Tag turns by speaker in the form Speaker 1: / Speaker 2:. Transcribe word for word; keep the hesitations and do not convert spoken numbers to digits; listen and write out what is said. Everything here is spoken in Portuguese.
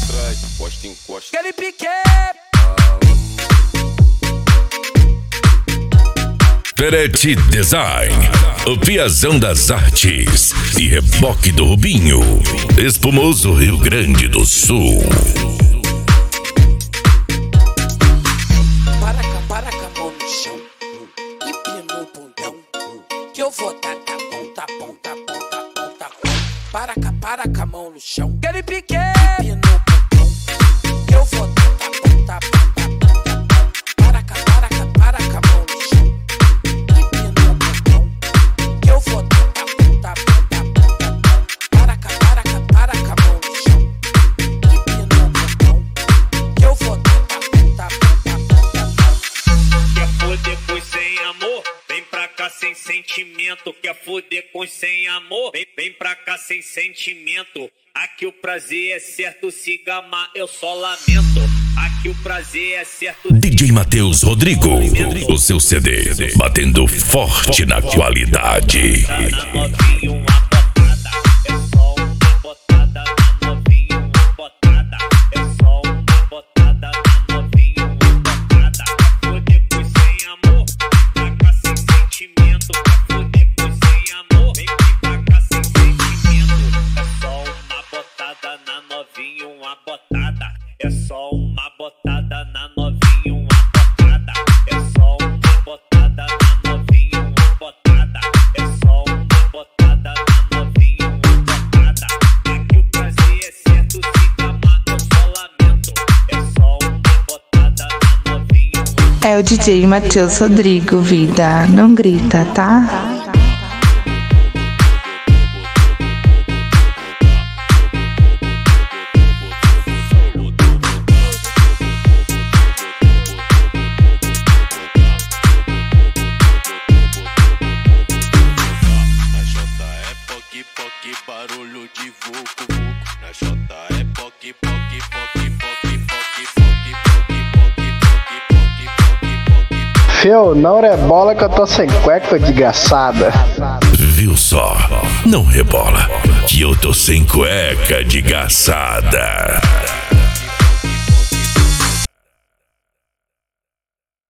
Speaker 1: trás, encosta, encosta.
Speaker 2: Aquele pique.
Speaker 3: Ferretti Design, o piazão das artes e reboque do Rubinho, espumoso Rio Grande do Sul.
Speaker 2: Para cá, para cá, mão no chão. Empina o bundão. Que eu vou dar tá bom, tá bom, tá bom, tá bom, tá bom. Para cá, para cá, mão no chão. Aquele pique. Empina o bundão. Que eu vou dar tá bom, tá bom, tá bom, tá bom. Para cá, para cá, para cá, mão no chão.
Speaker 4: Sem sentimento, quer foder com sem amor? Vem, vem pra cá sem sentimento. Aqui o prazer é certo, se gamar eu só lamento. Aqui o prazer é certo.
Speaker 3: D J Matheus Rodrigo, o seu C D batendo forte na qualidade.
Speaker 4: É só uma botada na novinha, uma botada. É só uma botada na novinha, uma botada. É só uma botada na novinha, uma botada. Aqui o prazer é certo, se gamar eu só lamento. É só uma botada na novinha, uma...
Speaker 5: É o D J Matheus Rodrigo, vida. Não grita, tá?
Speaker 1: Barulho de vucu vucu. Na J é poque, poque, poque, poque, poque, poque, poque, poque, poque, poque, poque.
Speaker 6: Fio, não rebola que eu tô sem cueca, desgraçada.
Speaker 3: Viu só? Não rebola, que eu tô sem cueca, desgraçada.